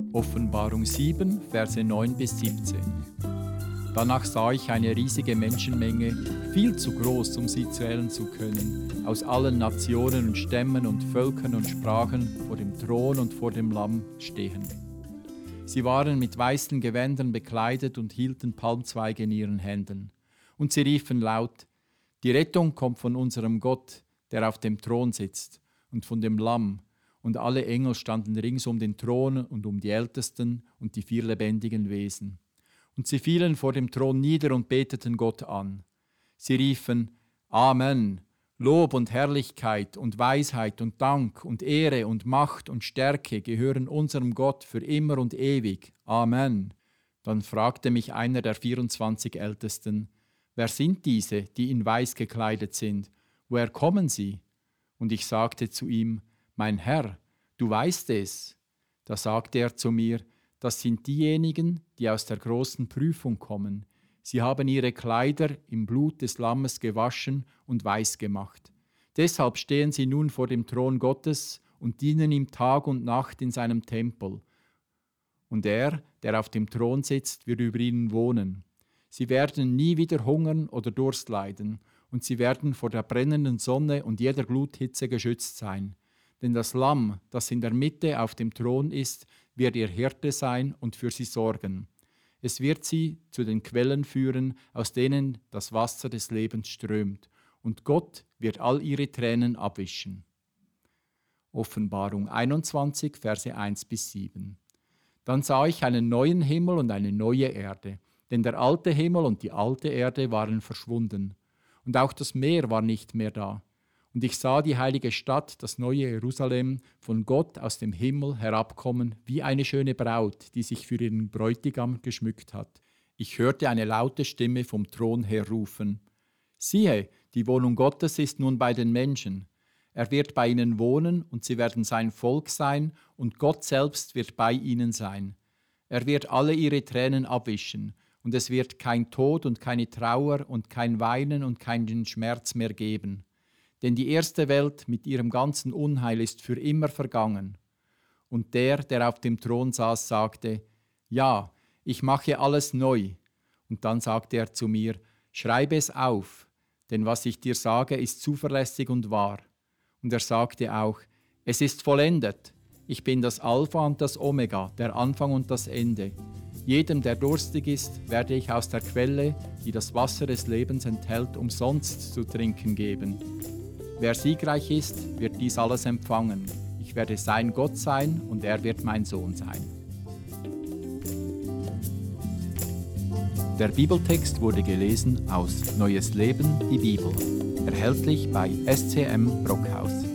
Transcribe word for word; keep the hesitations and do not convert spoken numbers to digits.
Offenbarung sieben, Verse neun bis siebzehn. Danach sah ich eine riesige Menschenmenge, viel zu groß, um sie zählen zu können, aus allen Nationen und Stämmen und Völkern und Sprachen vor dem Thron und vor dem Lamm stehen. Sie waren mit weißen Gewändern bekleidet und hielten Palmzweige in ihren Händen. Und sie riefen laut: Die Rettung kommt von unserem Gott, der auf dem Thron sitzt, und von dem Lamm. Und alle Engel standen rings um den Thron und um die Ältesten und die vier lebendigen Wesen. Und sie fielen vor dem Thron nieder und beteten Gott an. Sie riefen: Amen, Lob und Herrlichkeit und Weisheit und Dank und Ehre und Macht und Stärke gehören unserem Gott für immer und ewig. Amen. Dann fragte mich einer der vierundzwanzig Ältesten: Wer sind diese, die in Weiß gekleidet sind? Woher kommen sie? Und ich sagte zu ihm: Mein Herr, du weißt es. Da sagte er zu mir: Das sind diejenigen, die aus der großen Prüfung kommen. Sie haben ihre Kleider im Blut des Lammes gewaschen und weiß gemacht. Deshalb stehen sie nun vor dem Thron Gottes und dienen ihm Tag und Nacht in seinem Tempel. Und er, der auf dem Thron sitzt, wird über ihnen wohnen. Sie werden nie wieder hungern oder Durst leiden, und sie werden vor der brennenden Sonne und jeder Gluthitze geschützt sein. Denn das Lamm, das in der Mitte auf dem Thron ist, wird ihr Hirte sein und für sie sorgen. Es wird sie zu den Quellen führen, aus denen das Wasser des Lebens strömt, und Gott wird all ihre Tränen abwischen. Offenbarung einundzwanzig, Verse eins bis sieben. Dann sah ich einen neuen Himmel und eine neue Erde, denn der alte Himmel und die alte Erde waren verschwunden, und auch das Meer war nicht mehr da. Und ich sah die heilige Stadt, das neue Jerusalem, von Gott aus dem Himmel herabkommen, wie eine schöne Braut, die sich für ihren Bräutigam geschmückt hat. Ich hörte eine laute Stimme vom Thron her rufen: Siehe, die Wohnung Gottes ist nun bei den Menschen. Er wird bei ihnen wohnen, und sie werden sein Volk sein, und Gott selbst wird bei ihnen sein. Er wird alle ihre Tränen abwischen, und es wird kein Tod und keine Trauer und kein Weinen und keinen Schmerz mehr geben. Denn die erste Welt mit ihrem ganzen Unheil ist für immer vergangen. Und der, der auf dem Thron saß, sagte: Ja, ich mache alles neu. Und dann sagte er zu mir: Schreibe es auf, denn was ich dir sage, ist zuverlässig und wahr. Und er sagte auch: Es ist vollendet. Ich bin das Alpha und das Omega, der Anfang und das Ende. Jedem, der durstig ist, werde ich aus der Quelle, die das Wasser des Lebens enthält, umsonst zu trinken geben. Wer siegreich ist, wird dies alles empfangen. Ich werde sein Gott sein und er wird mein Sohn sein. Der Bibeltext wurde gelesen aus Neues Leben, die Bibel, erhältlich bei S C M Brockhaus.